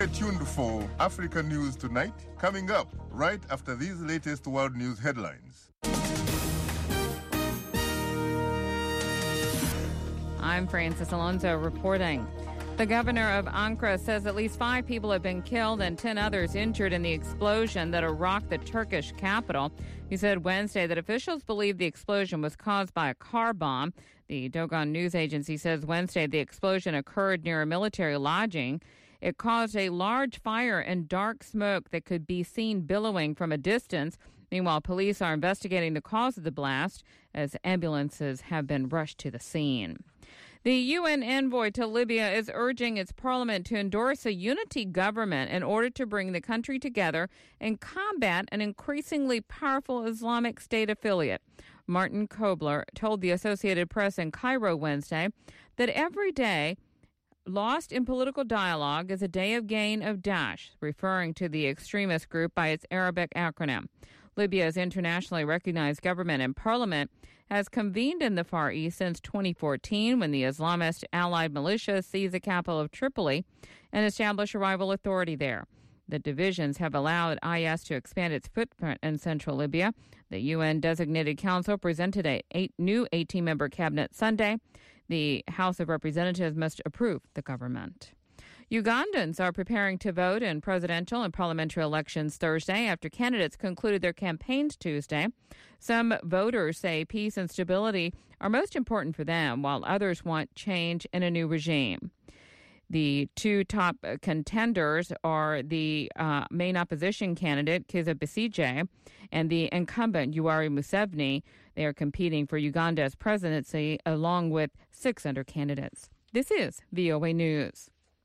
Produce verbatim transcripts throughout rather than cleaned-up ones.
Stay tuned for Africa News Tonight, coming up right after these latest world news headlines. I'm Francis Alonso reporting. The governor of Ankara says at least five people have been killed and ten others injured in the explosion that rocked the Turkish capital. He said Wednesday that officials believe the explosion was caused by a car bomb. The Dogon news agency says Wednesday the explosion occurred near a military lodging. It caused a large fire and dark smoke that could be seen billowing from a distance. Meanwhile, police are investigating the cause of the blast as ambulances have been rushed to the scene. The U N envoy to Libya is urging its parliament to endorse a unity government in order to bring the country together and combat an increasingly powerful Islamic State affiliate. Martin Kobler told the Associated Press in Cairo Wednesday that every day lost in political dialogue is a day of gain of Daesh, referring to the extremist group by its Arabic acronym. Libya's internationally recognized government and parliament has convened in the Far East since twenty fourteen when the Islamist allied militia seized the capital of Tripoli and established a rival authority there. The divisions have allowed I S to expand its footprint in central Libya. The U N-designated council presented a eight, new eighteen-member cabinet Sunday. The House of Representatives must approve the government. Ugandans are preparing to vote in presidential and parliamentary elections Thursday after candidates concluded their campaigns Tuesday. Some voters say peace and stability are most important for them, while others want change and a new regime. The two top contenders are the uh, main opposition candidate, Kizza Besigye, and the incumbent, Yoweri Museveni. They are competing for Uganda's presidency along with six other candidates. This is V O A News.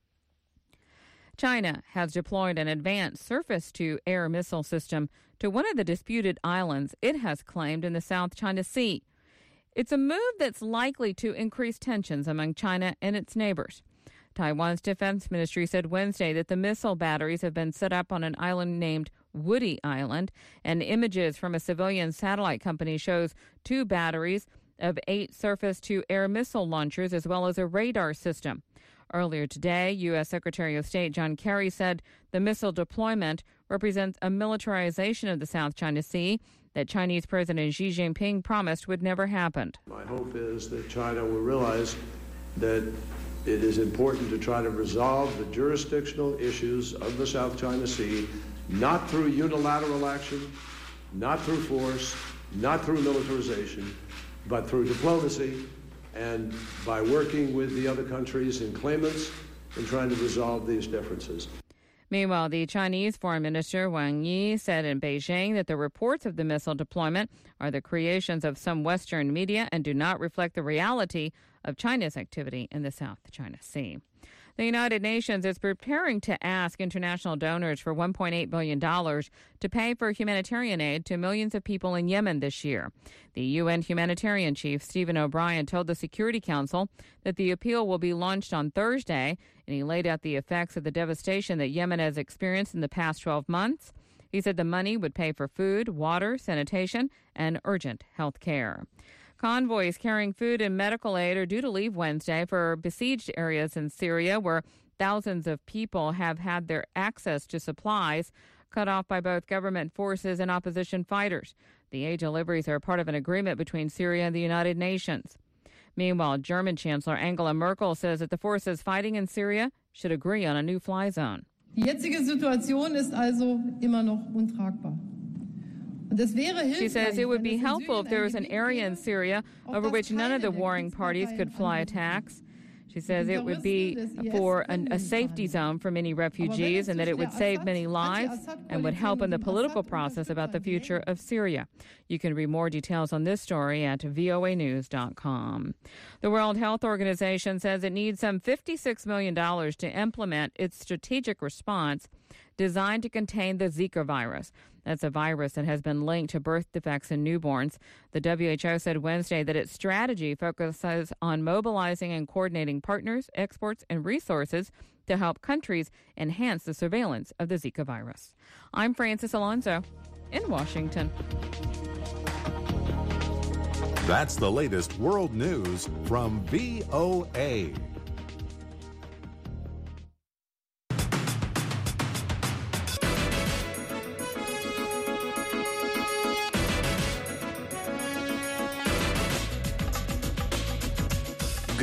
China has deployed an advanced surface-to-air missile system to one of the disputed islands it has claimed in the South China Sea. It's a move that's likely to increase tensions among China and its neighbors. Taiwan's defense ministry said Wednesday that the missile batteries have been set up on an island named Woody Island, and images from a civilian satellite company shows two batteries of eight surface-to-air missile launchers as well as a radar system. Earlier today, U S. Secretary of State John Kerry said the missile deployment represents a militarization of the South China Sea that Chinese President Xi Jinping promised would never happen. My hope is that China will realize that it is important to try to resolve the jurisdictional issues of the South China Sea, not through unilateral action, not through force, not through militarization, but through diplomacy and by working with the other countries and claimants and trying to resolve these differences. Meanwhile, the Chinese Foreign Minister Wang Yi said in Beijing that the reports of the missile deployment are the creations of some Western media and do not reflect the reality of China's activity in the South China Sea. The United Nations is preparing to ask international donors for one point eight billion dollars to pay for humanitarian aid to millions of people in Yemen this year. The U N humanitarian chief, Stephen O'Brien, told the Security Council that the appeal will be launched on Thursday, and he laid out the effects of the devastation that Yemen has experienced in the past twelve months. He said the money would pay for food, water, sanitation, and urgent health care. Convoys carrying food and medical aid are due to leave Wednesday for besieged areas in Syria where thousands of people have had their access to supplies cut off by both government forces and opposition fighters. The aid deliveries are part of an agreement between Syria and the United Nations. Meanwhile, German Chancellor Angela Merkel says that the forces fighting in Syria should agree on a new fly zone. Die jetzige Situation ist also immer noch untragbar. She says it would be helpful if there was an area in Syria over which none of the warring parties could fly attacks. She says it would be for an, a safety zone for many refugees and that it would save many lives and would help in the political process about the future of Syria. You can read more details on this story at V O A news dot com. The World Health Organization says it needs some fifty-six million dollars to implement its strategic response designed to contain the Zika virus. That's a virus that has been linked to birth defects in newborns. The W H O said Wednesday that its strategy focuses on mobilizing and coordinating partners, experts, and resources to help countries enhance the surveillance of the Zika virus. I'm Francis Alonso in Washington. That's the latest world news from V O A.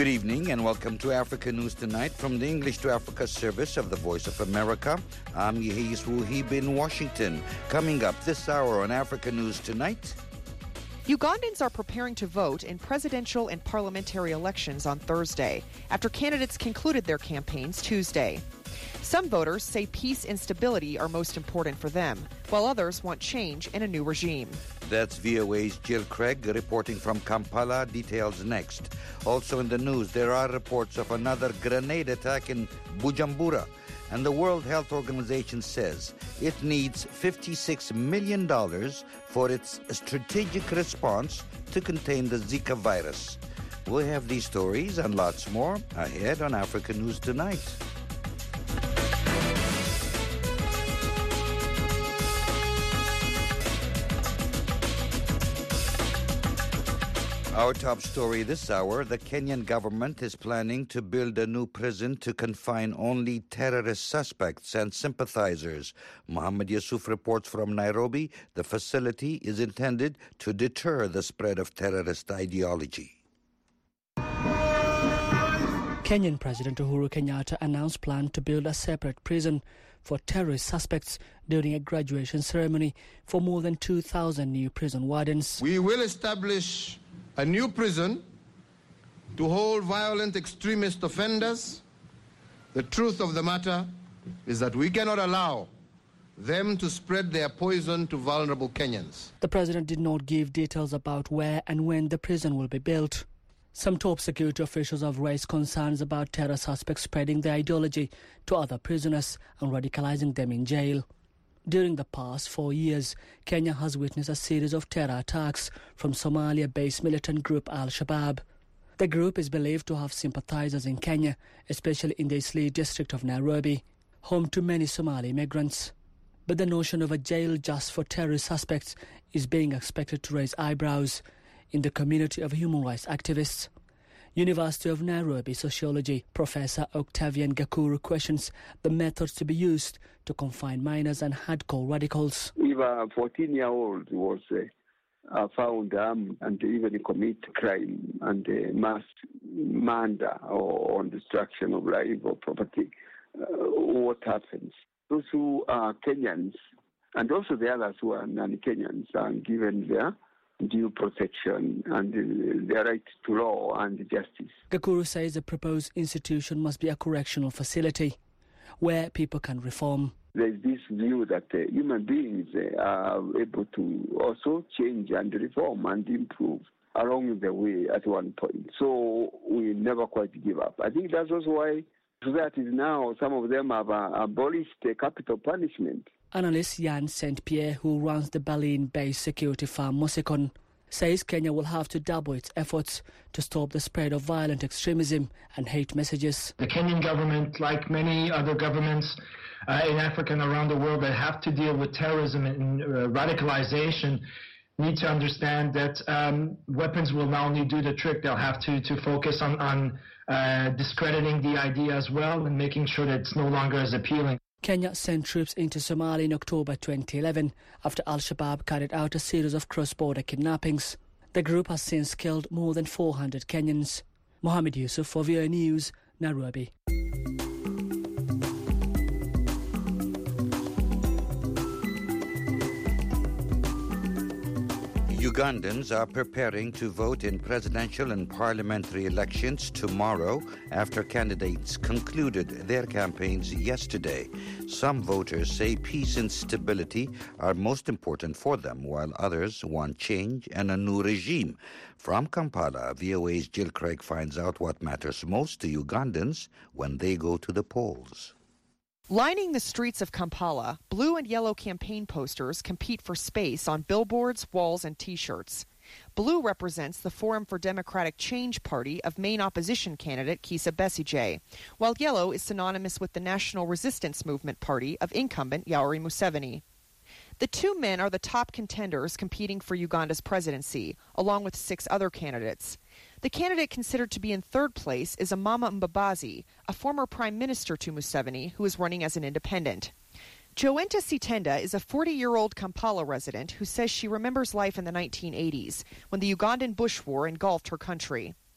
Good evening and welcome to Africa News Tonight from the English to Africa service of the Voice of America. I'm Yehis Wuhib in Washington. Coming up this hour on Africa News Tonight. Ugandans are preparing to vote in presidential and parliamentary elections on Thursday, after candidates concluded their campaigns Tuesday. Some voters say peace and stability are most important for them, while others want change and a new regime. That's V O A's Jill Craig reporting from Kampala. Details next. Also in the news, there are reports of another grenade attack in Bujumbura. And the World Health Organization says it needs fifty-six million dollars for its strategic response to contain the Zika virus. We'll have these stories and lots more ahead on Africa News Tonight. Our top story this hour, the Kenyan government is planning to build a new prison to confine only terrorist suspects and sympathizers. Mohammed Yusuf reports from Nairobi. The facility is intended to deter the spread of terrorist ideology. Kenyan President Uhuru Kenyatta announced plans to build a separate prison for terrorist suspects during a graduation ceremony for more than two thousand new prison wardens. We will establish a new prison to hold violent extremist offenders. The truth of the matter is that we cannot allow them to spread their poison to vulnerable Kenyans. The president did not give details about where and when the prison will be built. Some top security officials have raised concerns about terror suspects spreading their ideology to other prisoners and radicalizing them in jail. During the past four years, Kenya has witnessed a series of terror attacks from Somalia-based militant group Al-Shabaab. The group is believed to have sympathizers in Kenya, especially in the Eastleigh district of Nairobi, home to many Somali migrants. But the notion of a jail just for terrorist suspects is being expected to raise eyebrows in the community of human rights activists. University of Nairobi sociology professor Octavian Gakuru questions the methods to be used to confine minors and hardcore radicals. If a fourteen-year-old was uh, found armed and even commit crime and uh, mass murder or destruction of life or property, uh, what happens? Those who are Kenyans and also the others who are non-Kenyans are given their due protection and uh, their right to law and justice. Gakuru says the proposed institution must be a correctional facility where people can reform. There is this view that uh, human beings uh, are able to also change and reform and improve along the way at one point. So we never quite give up. I think that's also why societies now, some of them have uh, abolished uh, capital punishment. Analyst Jan Saint Pierre, who runs the Berlin-based security firm Mosicon, says Kenya will have to double its efforts to stop the spread of violent extremism and hate messages. The Kenyan government, like many other governments uh, in Africa and around the world that have to deal with terrorism and uh, radicalization, need to understand that um, weapons will not only do the trick, they'll have to, to focus on, on uh, discrediting the idea as well and making sure that it's no longer as appealing. Kenya sent troops into Somalia in October twenty eleven after Al-Shabaab carried out a series of cross-border kidnappings. The group has since killed more than four hundred Kenyans. Mohammed Yusuf for V O A News, Nairobi. Ugandans are preparing to vote in presidential and parliamentary elections tomorrow after candidates concluded their campaigns yesterday. Some voters say peace and stability are most important for them, while others want change and a new regime. From Kampala, V O A's Jill Craig finds out what matters most to Ugandans when they go to the polls. Lining the streets of Kampala, blue and yellow campaign posters compete for space on billboards, walls, and T-shirts. Blue represents the Forum for Democratic Change party of main opposition candidate Kizza Besigye, while yellow is synonymous with the National Resistance Movement party of incumbent Yoweri Museveni. The two men are the top contenders competing for Uganda's presidency, along with six other candidates. The candidate considered to be in third place is Amama Mbabazi, a former prime minister to Museveni, who is running as an independent. Joenta Sitenda is a forty-year-old Kampala resident who says she remembers life in the nineteen eighties, when the Ugandan Bush War engulfed her country.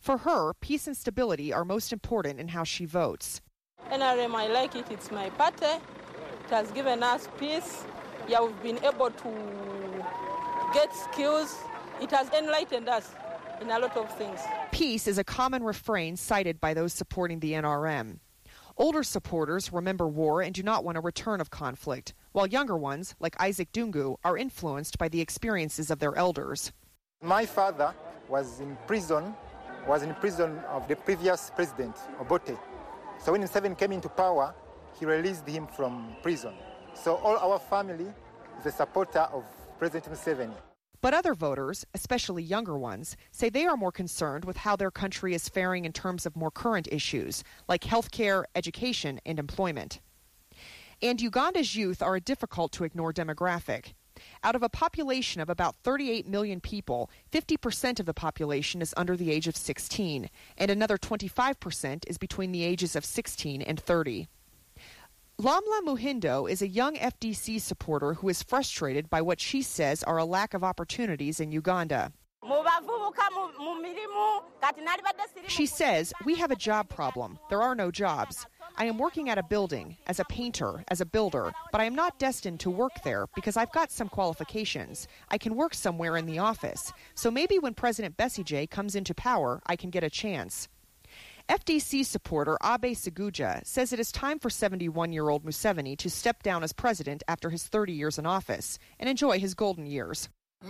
For her, peace and stability are most important in how she votes. N R M, I like it. It's my party. It has given us peace. Yeah, we've been able to get skills. It has enlightened us in a lot of things. Peace is a common refrain cited by those supporting the N R M. Older supporters remember war and do not want a return of conflict, while younger ones, like Isaac Dungu, are influenced by the experiences of their elders. My father was in prison, was in prison of the previous president, Obote. So when Museveni came into power, he released him from prison. So all our family is a supporter of President Museveni. But other voters, especially younger ones, say they are more concerned with how their country is faring in terms of more current issues, like health care, education, and employment. And Uganda's youth are a difficult-to-ignore demographic. Out of a population of about thirty-eight million people, fifty percent of the population is under the age of sixteen, and another twenty-five percent is between the ages of sixteen and thirty. Lamla Muhindo is a young F D C supporter who is frustrated by what she says are a lack of opportunities in Uganda. She says, "We have a job problem. There are no jobs. I am working at a building, as a painter, as a builder, but I am not destined to work there because I've got some qualifications. I can work somewhere in the office. So maybe when President Besigye comes into power, I can get a chance." F D C supporter Abe Seguja says it is time for seventy-one-year-old Museveni to step down as president after his thirty years in office and enjoy his golden years.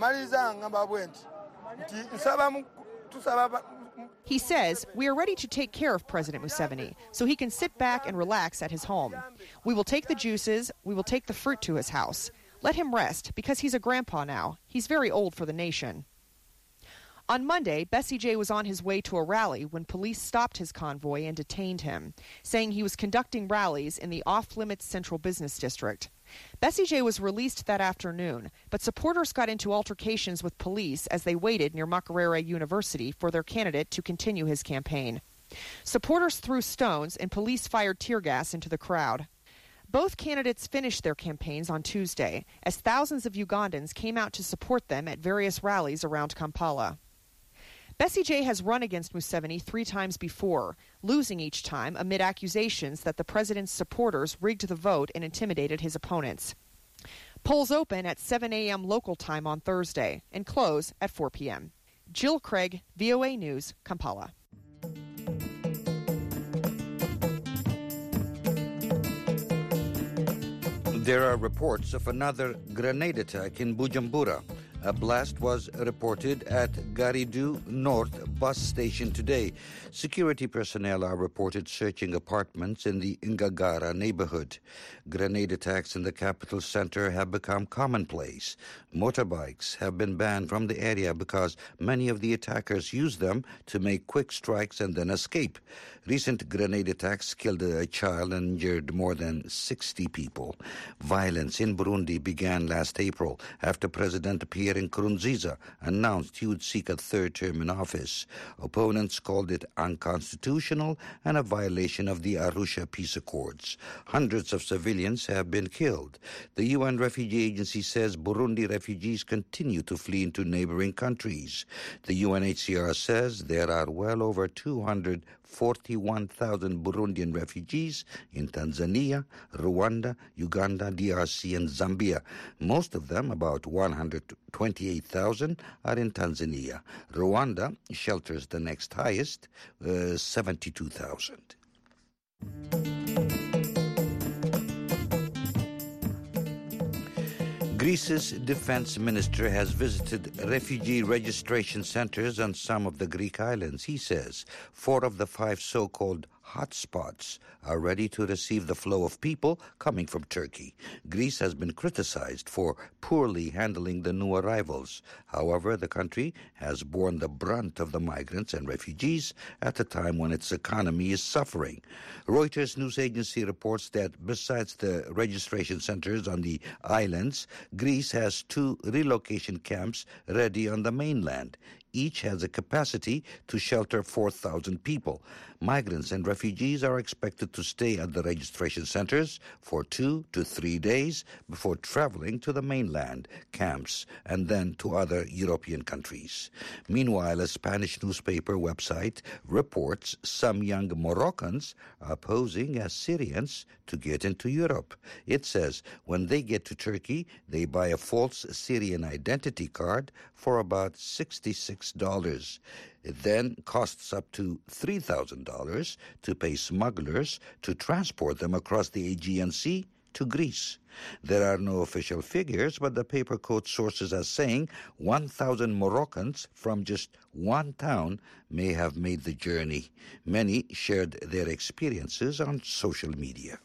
He says, "We are ready to take care of President Museveni so he can sit back and relax at his home. We will take the juices, we will take the fruit to his house. Let him rest because he's a grandpa now. He's very old for the nation." On Monday, Besigye was on his way to a rally when police stopped his convoy and detained him, saying he was conducting rallies in the off-limits Central Business District. Besigye was released that afternoon, but supporters got into altercations with police as they waited near Makerere University for their candidate to continue his campaign. Supporters threw stones and police fired tear gas into the crowd. Both candidates finished their campaigns on Tuesday, as thousands of Ugandans came out to support them at various rallies around Kampala. Besigye has run against Museveni three times before, losing each time amid accusations that the president's supporters rigged the vote and intimidated his opponents. Polls open at seven a.m. local time on Thursday and close at four p.m. Jill Craig, V O A News, Kampala. There are reports of another grenade attack in Bujumbura. A blast was reported at Garidu North bus station today. Security personnel are reported searching apartments in the Ngagara neighborhood. Grenade attacks in the capital center have become commonplace. Motorbikes have been banned from the area because many of the attackers use them to make quick strikes and then escape. Recent grenade attacks killed a child and injured more than sixty people. Violence in Burundi began last April after President Pierre Nkurunziza announced he would seek a third term in office. Opponents called it unconstitutional and a violation of the Arusha Peace Accords. Hundreds of civilians have been killed. The U N Refugee Agency says Burundi refugees continue to flee into neighboring countries. The U N H C R says there are well over two hundred forty-one thousand Burundian refugees in Tanzania, Rwanda, Uganda, D R C, and Zambia. Most of them, about one hundred twenty-eight thousand, are in Tanzania. Rwanda shelters the next highest, uh, seventy-two thousand. Greece's defense minister has visited refugee registration centers on some of the Greek islands. He says four of the five so-called hotspots are ready to receive the flow of people coming from Turkey. Greece has been criticized for poorly handling the new arrivals. However, the country has borne the brunt of the migrants and refugees at a time when its economy is suffering. Reuters news agency reports that besides the registration centers on the islands, Greece has two relocation camps ready on the mainland. Each has a capacity to shelter four thousand people. Migrants and refugees are expected to stay at the registration centers for two to three days before traveling to the mainland, camps, and then to other European countries. Meanwhile, a Spanish newspaper website reports some young Moroccans are posing as Syrians to get into Europe. It says when they get to Turkey, they buy a false Syrian identity card for about sixty-six dollars. It then costs up to three thousand dollars to pay smugglers to transport them across the Aegean Sea to Greece. There are no official figures, but the paper quotes sources as saying one thousand Moroccans from just one town may have made the journey. Many shared their experiences on social media.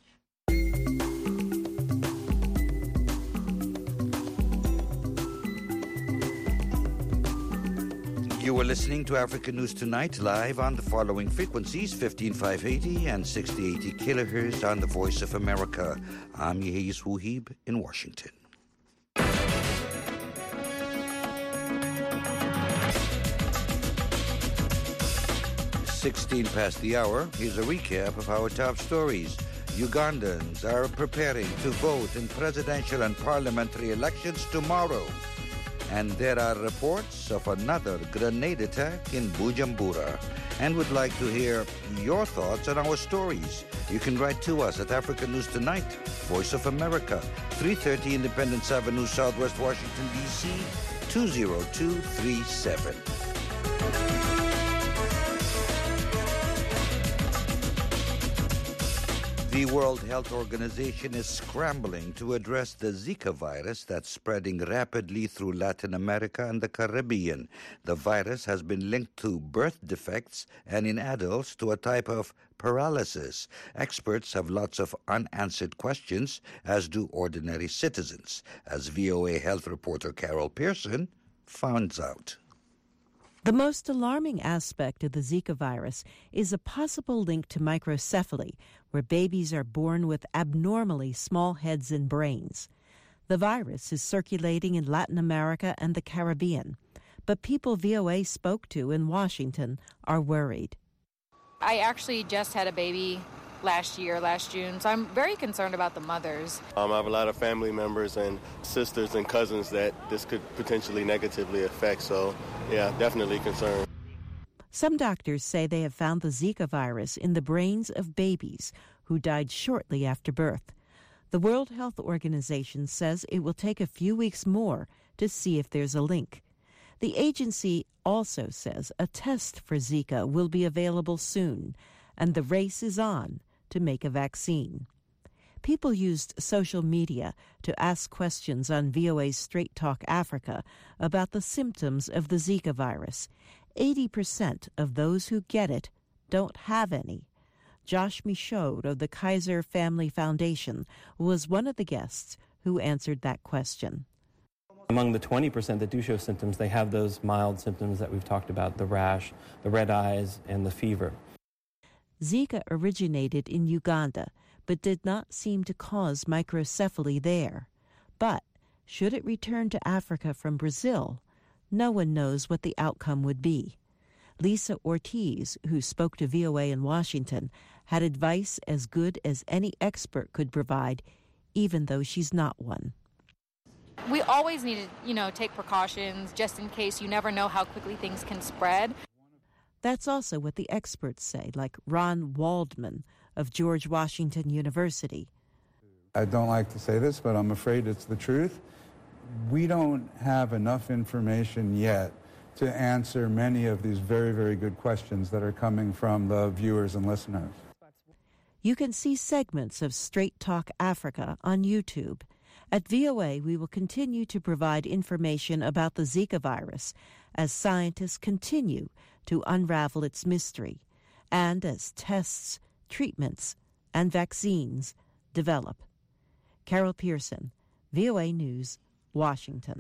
You are listening to Africa News Tonight, live on the following frequencies, fifteen five eighty and sixty eighty kilohertz on the Voice of America. I'm Yehis Wuhib in Washington. sixteen past the hour, here's a recap of our top stories. Ugandans are preparing to vote in presidential and parliamentary elections tomorrow. And there are reports of another grenade attack in Bujumbura. And we'd like to hear your thoughts on our stories. You can write to us at Africa News Tonight, Voice of America, three thirty Independence Avenue, Southwest Washington, D C, two zero two three seven. The World Health Organization is scrambling to address the Zika virus that's spreading rapidly through Latin America and the Caribbean. The virus has been linked to birth defects and in adults to a type of paralysis. Experts have lots of unanswered questions, as do ordinary citizens, as V O A health reporter Carol Pearson finds out. The most alarming aspect of the Zika virus is a possible link to microcephaly, where babies are born with abnormally small heads and brains. The virus is circulating in Latin America and the Caribbean, but people V O A spoke to in Washington are worried. I actually just had a baby last year, last June, so I'm very concerned about the mothers. Um, I have a lot of family members and sisters and cousins that this could potentially negatively affect, so yeah, definitely concerned. Some doctors say they have found the Zika virus in the brains of babies who died shortly after birth. The World Health Organization says it will take a few weeks more to see if there's a link. The agency also says a test for Zika will be available soon, and the race is on to make a vaccine. People used social media to ask questions on V O A's Straight Talk Africa about the symptoms of the Zika virus. eighty percent of those who get it don't have any. Josh Michaud of the Kaiser Family Foundation was one of the guests who answered that question. Among the twenty percent that do show symptoms, they have those mild symptoms that we've talked about, the rash, the red eyes, and the fever. Zika originated in Uganda, but did not seem to cause microcephaly there. But should it return to Africa from Brazil, no one knows what the outcome would be. Lisa Ortiz, who spoke to V O A in Washington, had advice as good as any expert could provide, even though she's not one. We always need to, you know, take precautions just in case. You never know how quickly things can spread. That's also what the experts say, like Ron Waldman of George Washington University. I don't like to say this, but I'm afraid it's the truth. We don't have enough information yet to answer many of these very, very good questions that are coming from the viewers and listeners. You can see segments of Straight Talk Africa on YouTube. At V O A, we will continue to provide information about the Zika virus as scientists continue to unravel its mystery and as tests, treatments, and vaccines develop. Carol Pearson, V O A News, Washington.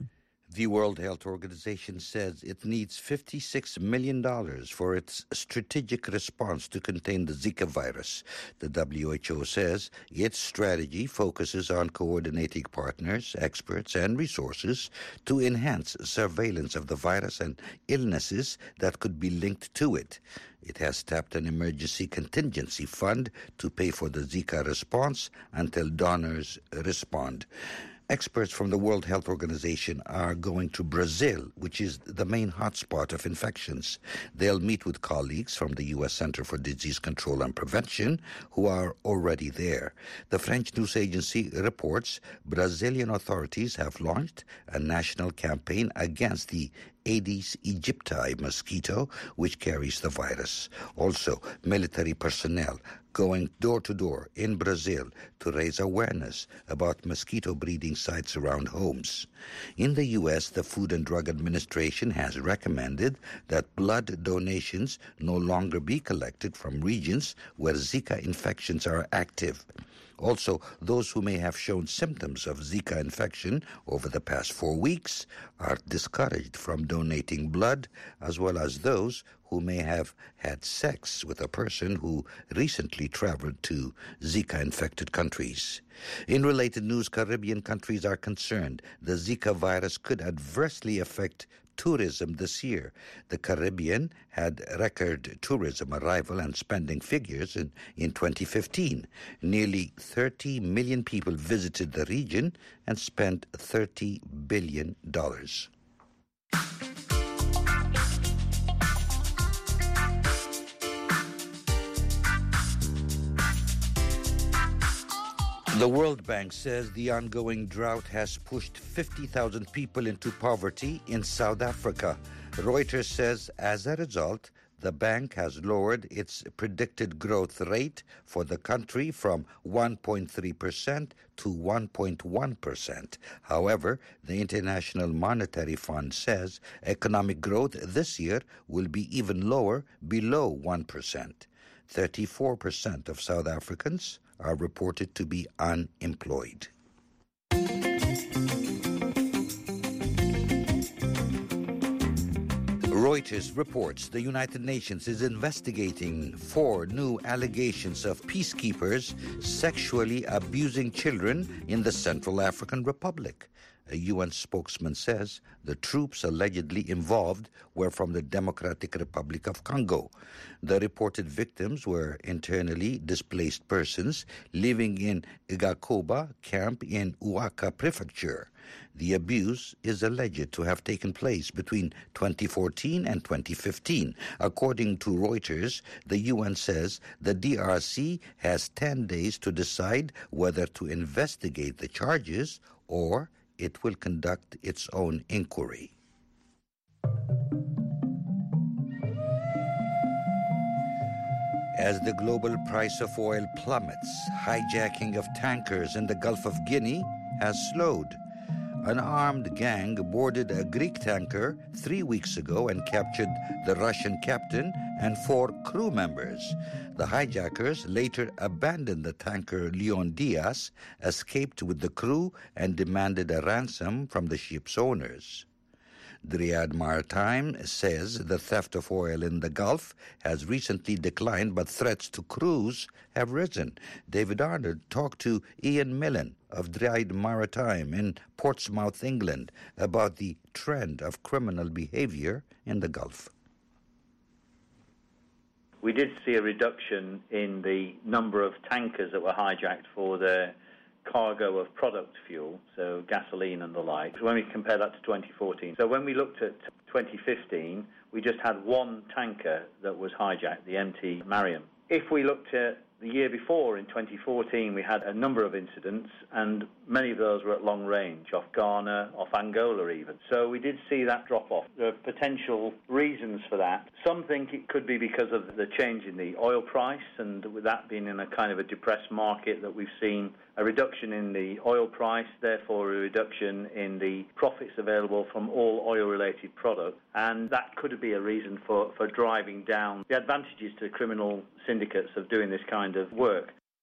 The World Health Organization says it needs fifty-six million dollars for its strategic response to contain the Zika virus. The W H O says its strategy focuses on coordinating partners, experts, and resources to enhance surveillance of the virus and illnesses that could be linked to it. It has tapped an emergency contingency fund to pay for the Zika response until donors respond. Experts from the World Health Organization are going to Brazil, which is the main hotspot of infections. They'll meet with colleagues from the U S Center for Disease Control and Prevention who are already there. The French news agency reports Brazilian authorities have launched a national campaign against the Aedes aegypti mosquito, which carries the virus. Also, military personnel going door to door in Brazil to raise awareness about mosquito breeding sites around homes. In the U S, the Food and Drug Administration has recommended that blood donations no longer be collected from regions where Zika infections are active. Also, those who may have shown symptoms of Zika infection over the past four weeks are discouraged from donating blood, as well as those who may have had sex with a person who recently traveled to Zika-infected countries. In related news, Caribbean countries are concerned the Zika virus could adversely affect tourism this year. The Caribbean had record tourism arrival and spending figures in, in twenty fifteen. Nearly thirty million people visited the region and spent thirty billion dollars. The World Bank says the ongoing drought has pushed fifty thousand people into poverty in South Africa. Reuters says as a result, the bank has lowered its predicted growth rate for the country from one point three percent to one point one percent. However, the International Monetary Fund says economic growth this year will be even lower, below one percent. thirty-four percent of South Africans are reported to be unemployed. Reuters reports the United Nations is investigating four new allegations of peacekeepers sexually abusing children in the Central African Republic. A U N spokesman says the troops allegedly involved were from the Democratic Republic of Congo. The reported victims were internally displaced persons living in Igakoba camp in Ouaka Prefecture. The abuse is alleged to have taken place between twenty fourteen and twenty fifteen. According to Reuters, the U N says the D R C has ten days to decide whether to investigate the charges or it will conduct its own inquiry. As the global price of oil plummets, hijacking of tankers in the Gulf of Guinea has slowed. An armed gang boarded a Greek tanker three weeks ago and captured the Russian captain and four crew members. The hijackers later abandoned the tanker Leon Diaz, escaped with the crew, and demanded a ransom from the ship's owners. The Riyadh Maritime says the theft of oil in the Gulf has recently declined, but threats to crews have risen. David Arnold talked to Ian Millen of Riyadh Maritime in Portsmouth, England, about the trend of criminal behavior in the Gulf. We did see a reduction in the number of tankers that were hijacked for their cargo of product fuel, so gasoline and the like, when we compare that to twenty fourteen. So when we looked at twenty fifteen, we just had one tanker that was hijacked, the M T Mariam. If we looked at the year before, in twenty fourteen, we had a number of incidents, and many of those were at long range, off Ghana, off Angola even. So we did see that drop off. There are potential reasons for that. Some think it could be because of the change in the oil price, and with that being in a kind of a depressed market, that we've seen a reduction in the oil price, therefore a reduction in the profits available from all oil-related products. And that could be a reason for, for driving down the advantages to criminal syndicates of doing this kind of work.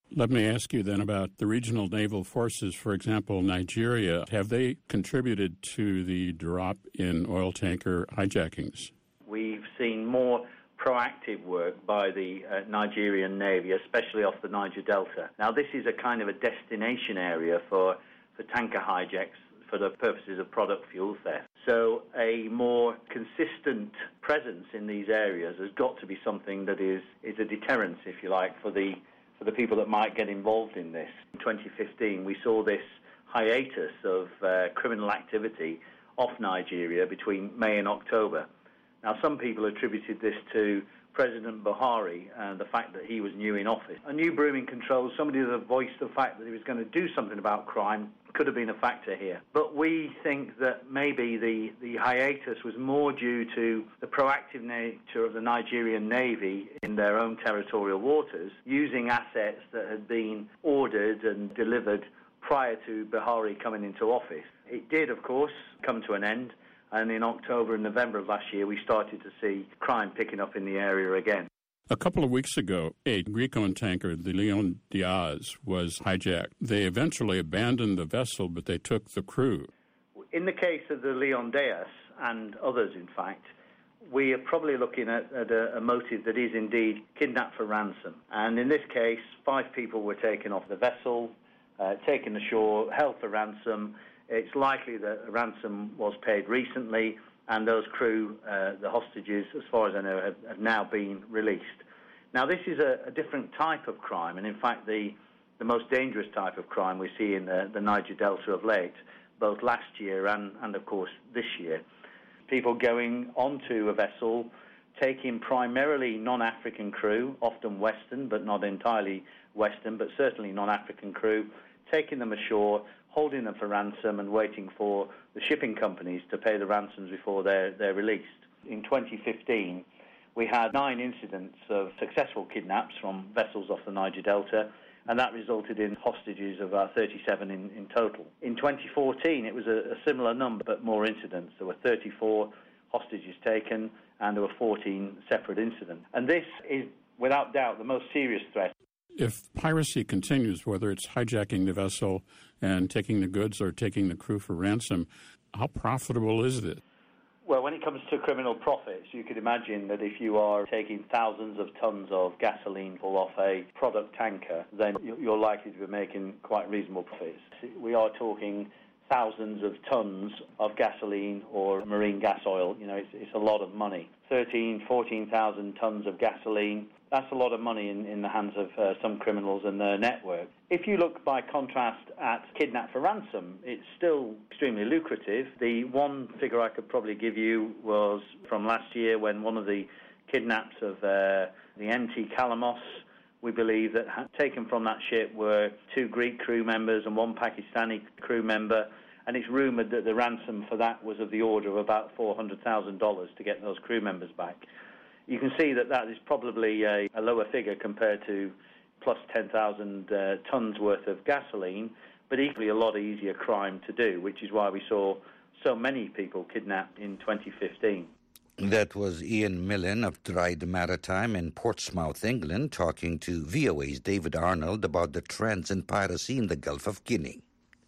Let me ask you then about the regional naval forces, for example, Nigeria. Have they contributed to the drop in oil tanker hijackings? We've seen more proactive work by the uh, Nigerian Navy, especially off the Niger Delta. Now, this is a kind of a destination area for, for tanker hijacks for the purposes of product fuel theft. So a more consistent presence in these areas has got to be something that is, is a deterrence, if you like, for the for the people that might get involved in this. In twenty fifteen, we saw this hiatus of uh, criminal activity off Nigeria between May and October. Now, some people attributed this to President Buhari and the fact that he was new in office. A new broom control, somebody that voiced the fact that he was going to do something about crime, could have been a factor here. But we think that maybe the, the hiatus was more due to the proactive nature of the Nigerian Navy in their own territorial waters, using assets that had been ordered and delivered prior to Buhari coming into office. It did, of course, come to an end. And in October and November of last year, we started to see crime picking up in the area again. A couple of weeks ago, a Greek-owned tanker, the Leon Diaz, was hijacked. They eventually abandoned the vessel, but they took the crew. In the case of the Leon Diaz, and others, in fact, we are probably looking at, at a, a motive that is indeed kidnap for ransom. And in this case, five people were taken off the vessel, uh, taken ashore, held for ransom. It's likely that a ransom was paid recently, and those crew, uh, the hostages, as far as I know, have, have now been released. Now, this is a, a different type of crime, and in fact, the, the most dangerous type of crime we see in the, the Niger Delta of late, both last year and, and, of course, this year. People going onto a vessel, taking primarily non-African crew, often Western, but not entirely Western, but certainly non-African crew, taking them ashore, holding them for ransom and waiting for the shipping companies to pay the ransoms before they're, they're released. In twenty fifteen, we had nine incidents of successful kidnaps from vessels off the Niger Delta, and that resulted in hostages of about thirty-seven in, in total. In twenty fourteen, it was a, a similar number, but more incidents. There were thirty-four hostages taken, and there were fourteen separate incidents. And this is, without doubt, the most serious threat. If piracy continues, whether it's hijacking the vessel and taking the goods or taking the crew for ransom, how profitable is it? Well, when it comes to criminal profits, you could imagine that if you are taking thousands of tons of gasoline off a product tanker, then you're likely to be making quite reasonable profits. We are talking thousands of tons of gasoline or marine gas oil. You know, it's, it's a lot of money. thirteen, fourteen thousand tons of gasoline. That's a lot of money in, in the hands of uh, some criminals and their network. If you look, by contrast, at kidnap for ransom, it's still extremely lucrative. The one figure I could probably give you was from last year, when one of the kidnaps of uh, the M T Kalamos, we believe that taken from that ship were two Greek crew members and one Pakistani crew member, and it's rumoured that the ransom for that was of the order of about four hundred thousand dollars to get those crew members back. You can see that that is probably a, a lower figure compared to plus ten thousand uh, tons worth of gasoline, but equally a lot easier crime to do, which is why we saw so many people kidnapped in twenty fifteen. That was Ian Millen of Dryde Maritime in Portsmouth, England, talking to V O A's David Arnold about the trends in piracy in the Gulf of Guinea.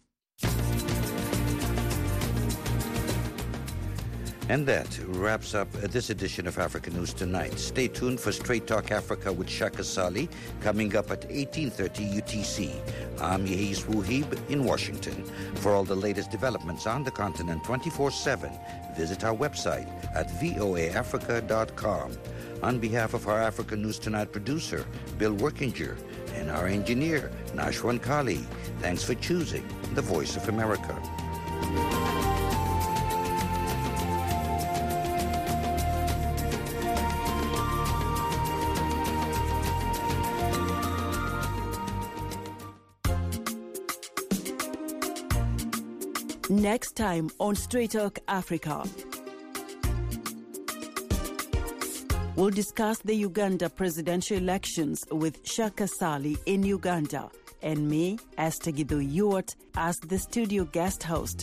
And that wraps up this edition of Africa News Tonight. Stay tuned for Straight Talk Africa with Shaka Sali, coming up at eighteen thirty U T C. I'm Yehis Wuhib in Washington. For all the latest developments on the continent twenty-four seven, visit our website at voa africa dot com. On behalf of our Africa News Tonight producer, Bill Workinger, and our engineer, Nashwan Kali, thanks for choosing the Voice of America. Next time on Straight Talk Africa, we'll discuss the Uganda presidential elections with Shaka Sali in Uganda and me, Esther Githu Ewart, as the studio guest host.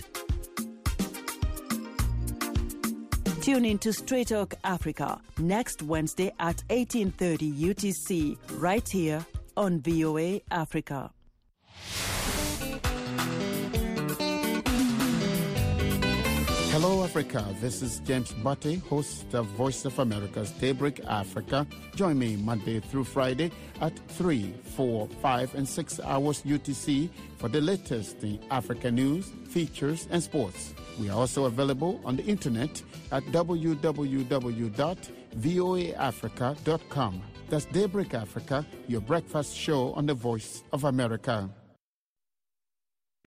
Tune in to Straight Talk Africa next Wednesday at eighteen thirty U T C, right here on V O A Africa. Hello, Africa. This is James Butte, host of Voice of America's Daybreak Africa. Join me Monday through Friday at three, four, five, and six hours U T C for the latest in Africa news, features, and sports. We are also available on the internet at w w w dot voa africa dot com. That's Daybreak Africa, your breakfast show on the Voice of America.